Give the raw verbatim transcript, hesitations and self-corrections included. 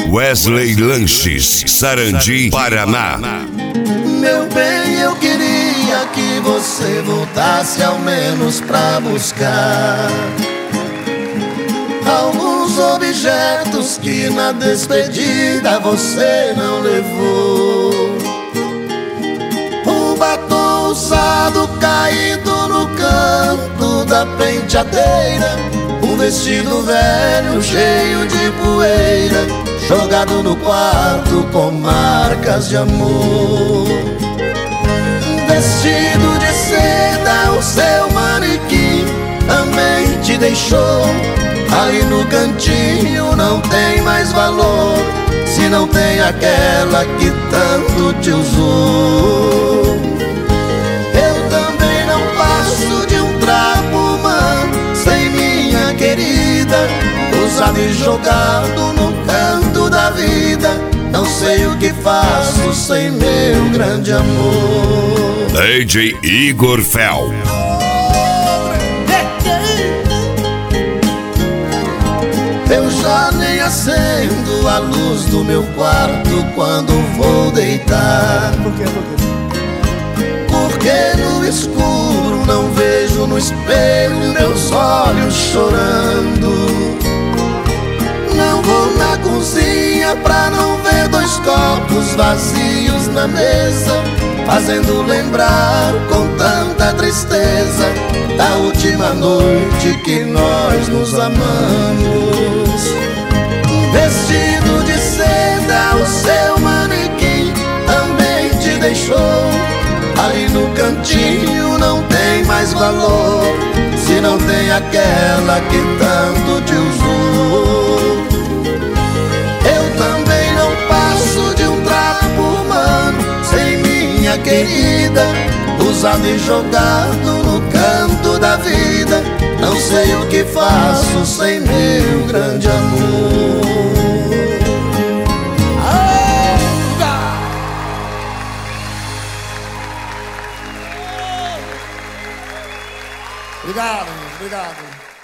Wesley Lanches, Sarandi, Paraná. Meu bem, eu queria que você voltasse ao menos pra buscar alguns objetos que na despedida você não levou. Um batom usado caído no canto da penteadeira, um vestido velho cheio de poeira, jogado no quarto com marcas de amor. Vestido de seda, o seu manequim também te deixou. Aí no cantinho não tem mais valor, se não tem aquela que tanto te usou. Eu também não passo de um trapo humano sem minha querida, usado e jogado no canto da vida. Não sei o que faço sem meu grande amor. D J Igor Fel. Eu já nem acendo a luz do meu quarto quando vou deitar. Por quê? Por quê? Porque no escuro não vejo no espelho meus olhos chorando. Não vou na cozinha pra não ver dois copos vazios na mesa, fazendo lembrar com tanta tristeza da última noite que nós nos amamos. Vestido de seda, o seu manequim também te deixou. Ali no cantinho não tem mais valor, se não tem aquela que tanto te usou. Eu também não passo de um trapo humano sem minha querida, usado e jogado no canto da vida. Não sei o que faço sem meu grande amor. Obrigado, obrigado.